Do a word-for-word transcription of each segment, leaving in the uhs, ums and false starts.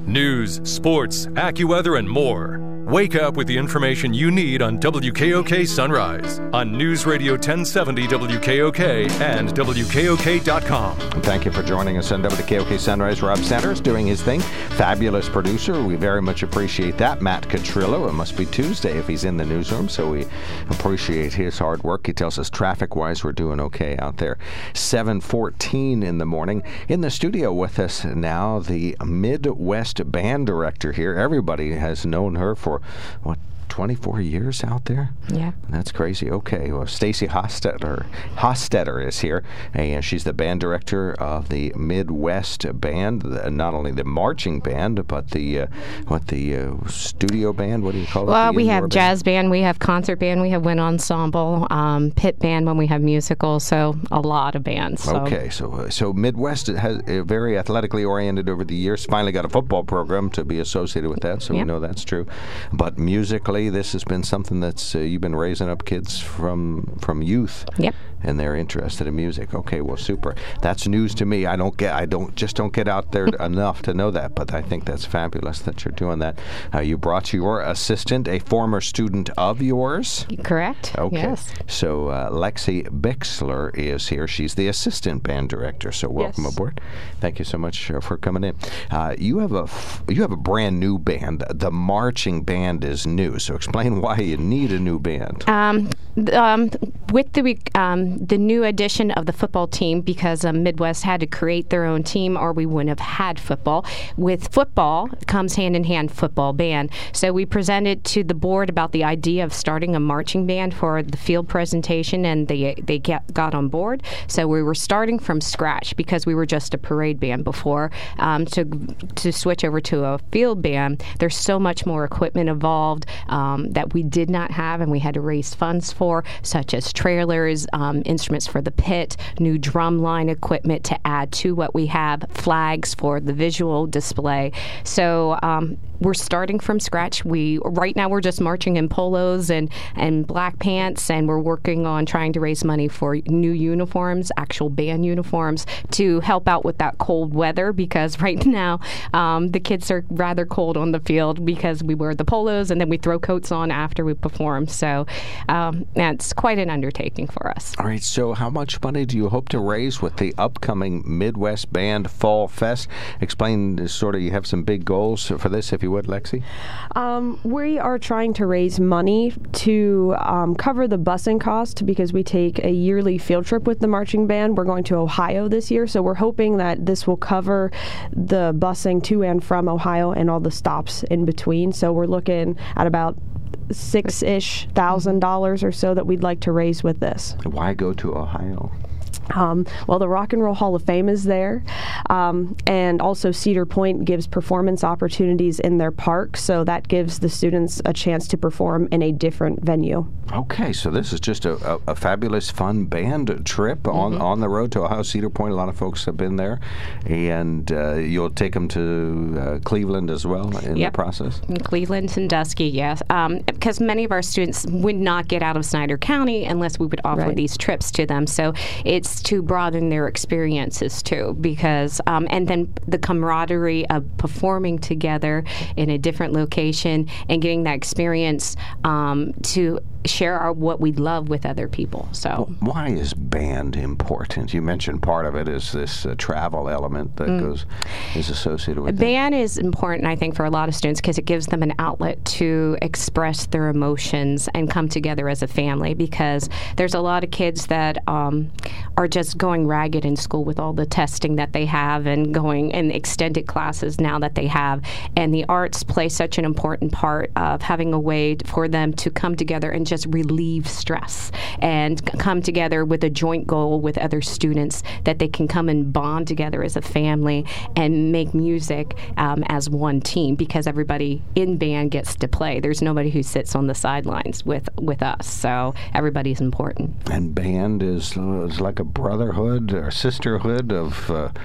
News, sports, AccuWeather, and more. Wake up with the information you need on W K O K Sunrise on News Radio ten seventy W K O K and W K O K dot com. Thank you for joining us on W K O K Sunrise. Rob Sanders doing his thing. Fabulous producer. We very much appreciate that. Matt Catrillo. It must be Tuesday if he's in the newsroom, so we appreciate his hard work. He tells us traffic-wise we're doing okay out there. seven fourteen in the morning. In the studio with us now, the Midwest Band Director here. Everybody has known her for what, twenty-four years out there? Yeah. That's crazy. Okay. Well, Stacy Hostetter, Hostetter is here, and she's the band director of the Midwest Band, the, not only the marching band, but the, uh, what, the uh, studio band? What do you call it? Well, the we have band? jazz band, we have concert band, we have wind ensemble, um, pit band when we have musicals, so a lot of bands. So. Okay. So, uh, so Midwest has uh, very athletically oriented over the years. Finally got a football program to be associated with that, so yep. we know that's true. But musically, this has been something that's uh, you've been raising up kids from from youth. Yep. And they're interested in music. Okay, well, super. That's news to me. I don't get. I don't just don't get out there enough to know that. But I think that's fabulous that you're doing that. Uh, you brought your assistant, a former student of yours. Correct. Okay. Yes. So uh, Lexi Bixler is here. She's the assistant band director. So welcome yes. aboard. Thank you so much uh, for coming in. Uh, you have a f- you have a brand new band. The marching band is new. So explain why you need a new band. Um, um, with the um, the new addition of the football team, because um, Midwest had to create their own team or we wouldn't have had football. With football comes hand-in-hand football band. So we presented to the board about the idea of starting a marching band for the field presentation, and they they get, got on board. So we were starting from scratch because we were just a parade band before. Um, to to switch over to a field band, there's so much more equipment involved um, that we did not have, and we had to raise funds for, such as trailers, um, instruments for the pit, new drum line equipment to add to what we have, flags for the visual display. So um, we're starting from scratch. We right now we're just marching in polos and, and black pants, and we're working on trying to raise money for new uniforms, actual band uniforms, to help out with that cold weather, because right now um, the kids are rather cold on the field because we wear the polos and then we throw coats on after we perform. So um, that's quite an undertaking for us. All right, so how much money do you hope to raise with the upcoming Midwest Band Fall Fest? Explain, sort of, you have some big goals for this, if you would, Lexi? Um, we are trying to raise money to um, cover the busing cost, because we take a yearly field trip with the marching band. We're going to Ohio this year, so we're hoping that this will cover the busing to and from Ohio and all the stops in between. So we're looking at about six-ish thousand dollars or so that we'd like to raise with this. Why go to Ohio? Um, well, the Rock and Roll Hall of Fame is there, um, and also Cedar Point gives performance opportunities in their park, so that gives the students a chance to perform in a different venue. Okay, so this is just a, a, a fabulous, fun band trip on, mm-hmm. on the road to Ohio. Cedar Point, a lot of folks have been there, and uh, you'll take them to uh, Cleveland as well in yep. the process? In Cleveland, Sandusky, yes, um, because many of our students would not get out of Snyder County unless we would offer right. these trips to them, so it's to broaden their experiences too, because um, and then the camaraderie of performing together in a different location and getting that experience um, to share our, what we love with other people. So why is band important? You mentioned part of it is this uh, travel element that mm. goes is associated with band it. Is important, I think, for a lot of students because it gives them an outlet to express their emotions and come together as a family, because there's a lot of kids that um, are just going ragged in school with all the testing that they have and going in extended classes now that they have, and the arts play such an important part of having a way for them to come together and just relieve stress and come together with a joint goal with other students, that they can come and bond together as a family and make music um, as one team, because everybody in band gets to play. There's nobody who sits on the sidelines with, with us, so everybody's important. And band is, is like a brotherhood or sisterhood of uh,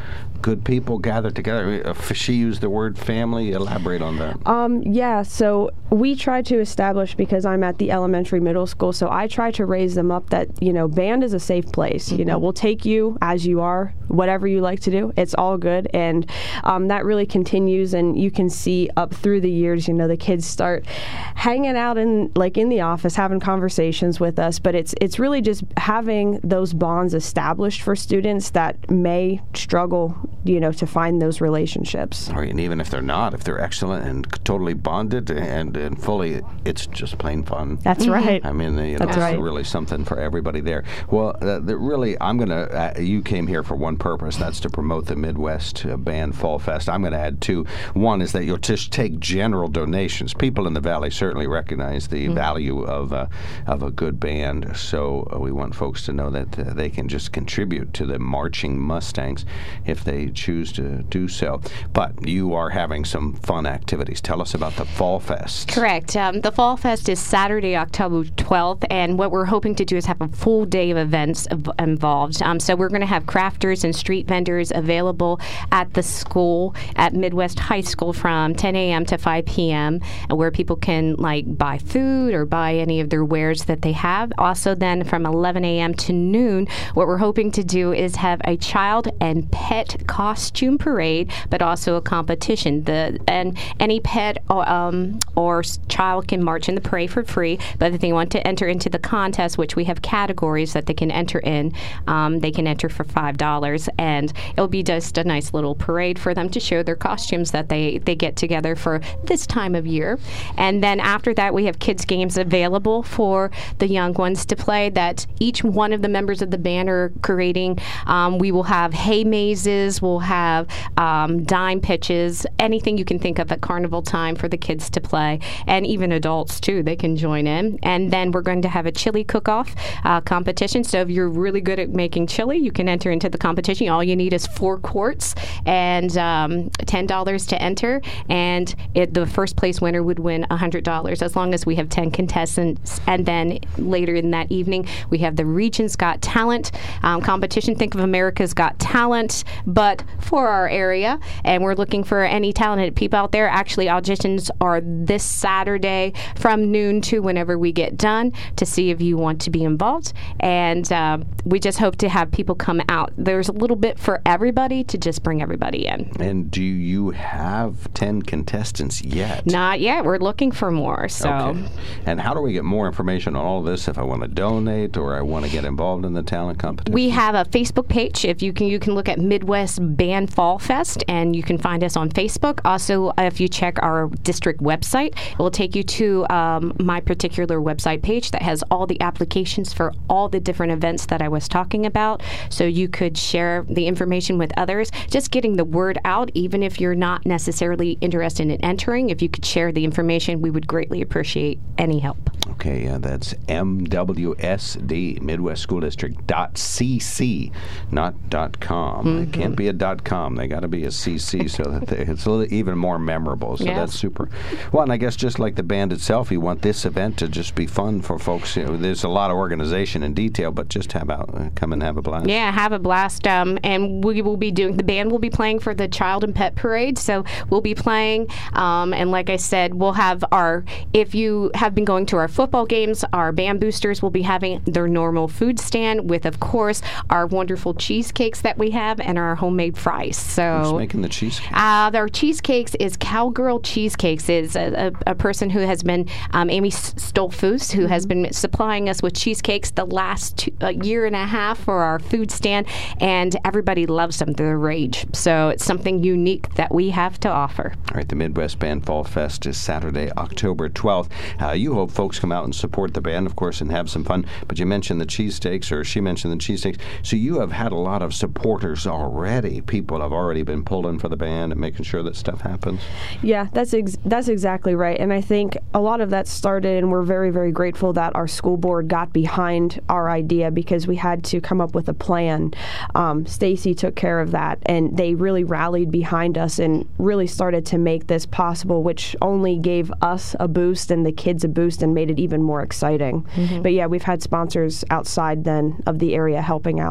good people gathered together. If she used the word family, elaborate on that. Um, yeah, so we try to establish, because I'm at the elementary middle school, so I try to raise them up that, you know, band is a safe place. Mm-hmm. You know, we'll take you as you are, whatever you like to do. It's all good. And um, that really continues, and you can see up through the years, you know, the kids start hanging out in, like, in the office, having conversations with us, but it's it's really just having those bonds established for students that may struggle, you know, to find those relationships. Right, and even if they're not, if they're excellent and totally bonded and, and fully, it's just plain fun. That's mm-hmm. right. I mean, you know, That's it's right. really something for everybody there. Well, uh, the, really, I'm going to, uh, you came here for one purpose, that's to promote the Midwest uh, Band Fall Fest. I'm going to add two. One is that you'll just take general donations. People in the Valley certainly recognize the mm-hmm. value of, uh, of a good band, so uh, we want folks to know that uh, they can just contribute to the Marching Mustangs if they choose to do so. But you are having some fun activities. Tell us about the Fall Fest. Correct. Um, the Fall Fest is Saturday, October twelfth, and what we're hoping to do is have a full day of events av- involved. Um, so we're going to have crafters and street vendors available at the school at Midwest High School from ten a.m. to five p.m., where people can like buy food or buy any of their wares that they have. Also then from eleven a.m. to noon, what we're hoping to do is have a child and pet costume parade, but also a competition. The and any pet or, um, or child can march in the parade for free, but if they want to enter into the contest, which we have categories that they can enter in, um, they can enter for five dollars, and it'll be just a nice little parade for them to show their costumes that they, they get together for this time of year. And then after that, we have kids' games available for the young ones to play that each one of the members of the band are creating. Um, we will have hay mazes, we'll have um, dime pitches, anything you can think of at carnival time for the kids to play, and even adults too, they can join in. And then we're going to have a chili cook-off uh, competition. So if you're really good at making chili, you can enter into the competition. All you need is four quarts and um, ten dollars to enter, and it, the first place winner would win one hundred dollars as long as we have ten contestants. And then later in that evening, we have the Region's Got Talent um, competition. Think of America's Got Talent, but for our area, and we're looking for any talented people out there. Actually, auditions are this Saturday from noon to whenever we get done to see if you want to be involved. And uh, we just hope to have people come out. There's a little bit for everybody to just bring everybody in. And do you have ten contestants yet? Not yet. We're looking for more. So. Okay. And how do we get more information on all this if I want to donate or I want to get involved in the talent competition? We have a Facebook page. If you can, you can look at Midwest Band Fall Fest, and you can find us on Facebook. Also, if you check our district website, it will take you to um, my particular website page that has all the applications for all the different events that I was talking about. So you could share the information with others. Just getting the word out, even if you're not necessarily interested in entering, if you could share the information, we would greatly appreciate any help. Okay, uh, that's M W S D, Midwest School District, dot C C, not dot com. Mm-hmm. It can't be a dot com. They got to be a C C so that they, it's a little, even more memorable. So yes. That's super. Well, and I guess just like the band itself, you want this event to just be fun for folks. You know, there's a lot of organization and detail, but just have out, uh, come and have a blast. Yeah, have a blast. Um, and we will be doing, the band will be playing for the Child and Pet Parade. So we'll be playing, um, and like I said, we'll have our, if you have been going to our football games, our band boosters will be having their normal food stand with, of course, our wonderful cheesecakes that we have and our homemade fries. So who's making the cheesecakes? Uh, our cheesecakes is Cowgirl Cheesecakes. Is a, a, a person who has been, um, Amy Stolfus, who has been supplying us with cheesecakes the last two, uh, year and a half for our food stand, and everybody loves them. They're the rage. So it's something unique that we have to offer. All right, the Midwest Band Fall Fest is Saturday, October twelfth. Uh, you hope folks come out and support the band, of course, and have some fun. But you mentioned the cheesesteaks, or she mentioned the cheesesteaks. So you have had a lot of supporters already. People have already been pulled in for the band and making sure that stuff happens. Yeah, that's ex- that's exactly right. And I think a lot of that started, and we're very, very grateful that our school board got behind our idea, because we had to come up with a plan. Um, Stacy took care of that, and they really rallied behind us and really started to make this possible, which only gave us a boost and the kids a boost and made it even more exciting. Mm-hmm. But yeah, we've had sponsors outside then of the area helping out.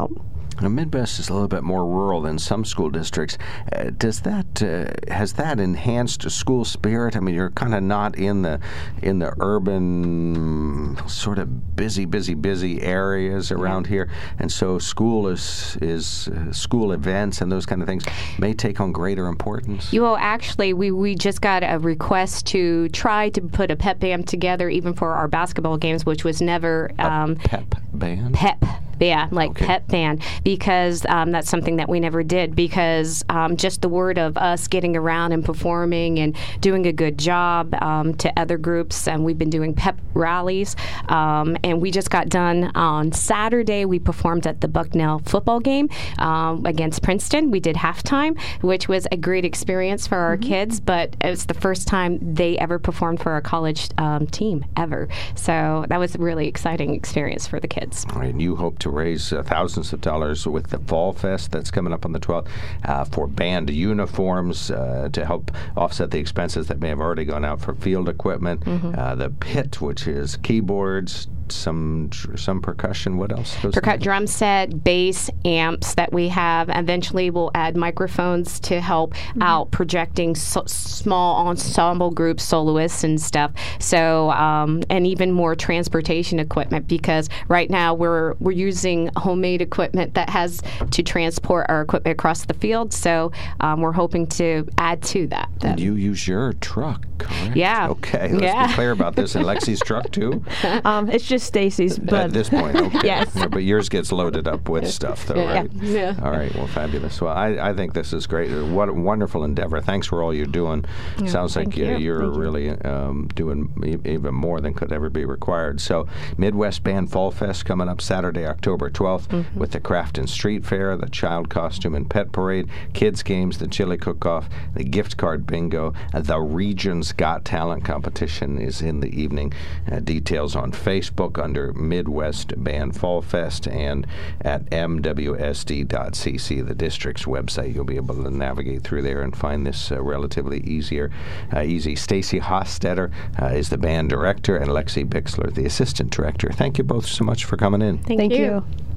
Now, Midwest is a little bit more rural than some school districts. Uh, does that uh, has that enhanced school spirit? I mean, you're kind of not in the in the urban sort of busy, busy, busy areas around here, and so school is is uh, school events and those kind of things may take on greater importance. You know, actually, we we just got a request to try to put a pep band together, even for our basketball games, which was never um, a pep band. Pep. Yeah, like okay. pep band, because um, that's something that we never did, because um, just the word of us getting around and performing and doing a good job um, to other groups, and we've been doing pep rallies, um, and we just got done on Saturday. We performed at the Bucknell football game um, against Princeton. We did halftime, which was a great experience for our mm-hmm. kids, but it was the first time they ever performed for a college um, team ever. So that was a really exciting experience for the kids. All right, and you hope to raise uh, thousands of dollars with the Fall Fest that's coming up on the twelfth uh, for band uniforms uh, to help offset the expenses that may have already gone out for field equipment. Mm-hmm. Uh, the pit, which is keyboards, some some percussion. What else? Percut drum set, bass, amps that we have. Eventually, we'll add microphones to help mm-hmm. out projecting so, small ensemble groups, soloists, and stuff. So, um, and even more transportation equipment, because right now we're we're using homemade equipment that has to transport our equipment across the field. So, um, we're hoping to add to that. And you use your truck, correct? Yeah. Okay. Let's yeah. be clear about this. And Lexi's truck too. Um, it's just Stacy's, but at this point, okay. Yes. Yeah, but yours gets loaded up with stuff, though, yeah. right? Yeah. All right. Well, fabulous. Well, I, I think this is great. What a wonderful endeavor. Thanks for all you're doing. Yeah, Sounds like you. uh, you're thank really um, doing e- even more than could ever be required. So, Midwest Band Fall Fest coming up Saturday, October twelfth, mm-hmm. with the Craft and Street Fair, the Child Costume and Pet Parade, Kids Games, the Chili Cook-Off, the Gift Card Bingo, uh, the Region's Got Talent competition is in the evening. Uh, details on Facebook under Midwest Band Fall Fest and at m w s d dot c c, the district's website. You'll be able to navigate through there and find this uh, relatively easier, uh, easy. Stacy Hostetter uh, is the band director, and Lexi Bixler, the assistant director. Thank you both so much for coming in. Thank, Thank you. you.